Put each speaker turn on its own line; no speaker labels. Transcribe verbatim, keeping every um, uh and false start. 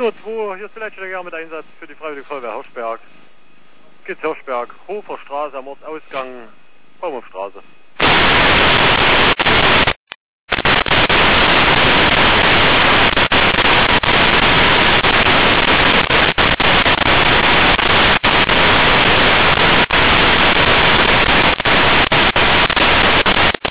null zwei, hier ist vielleicht wieder mit Einsatz für die Freiwillige Feuerwehr Hirschberg. Geht's Hirschberg, Hofer Straße am Ortsausgang, Baumhofstraße.